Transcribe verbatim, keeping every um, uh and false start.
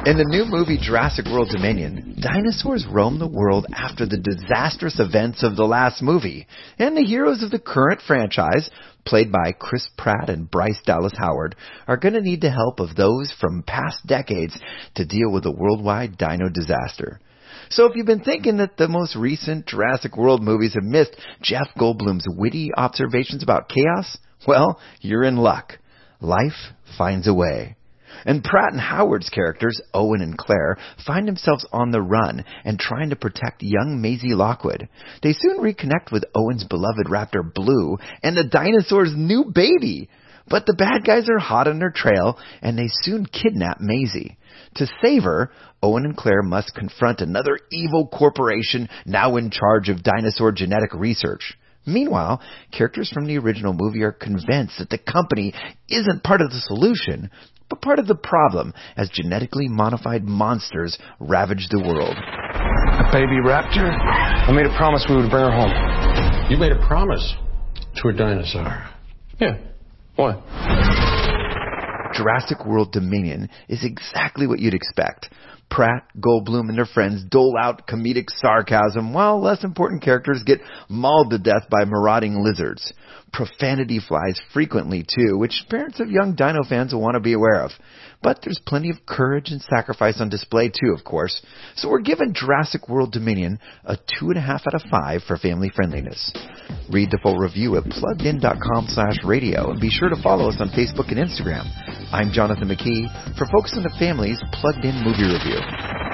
In the new movie Jurassic World Dominion, dinosaurs roam the world after the disastrous events of the last movie, and the heroes of the current franchise, played by Chris Pratt and Bryce Dallas Howard, are going to need the help of those from past decades to deal with a worldwide dino disaster. So if you've been thinking that the most recent Jurassic World movies have missed Jeff Goldblum's witty observations about chaos, well, you're in luck. Life finds a way. And Pratt and Howard's characters, Owen and Claire, find themselves on the run and trying to protect young Maisie Lockwood. They soon reconnect with Owen's beloved raptor Blue and the dinosaur's new baby. But the bad guys are hot on their trail, and they soon kidnap Maisie. To save her, Owen and Claire must confront another evil corporation now in charge of dinosaur genetic research. Meanwhile, characters from the original movie are convinced that the company isn't part of the solution, but part of the problem as genetically modified monsters ravage the world. A baby raptor? I made a promise we would bring her home. You made a promise to a dinosaur? Yeah. What? Jurassic World Dominion is exactly what you'd expect. Pratt, Goldblum, and their friends dole out comedic sarcasm, while less important characters get mauled to death by marauding lizards. Profanity flies frequently, too, which parents of young dino fans will want to be aware of. But there's plenty of courage and sacrifice on display, too, of course. So we're giving Jurassic World Dominion a two and a half out of five for family friendliness. Read the full review at pluggedin.com slash radio, and be sure to follow us on Facebook and Instagram. I'm Jonathan McKee for Focus on the Family's Plugged In Movie Review.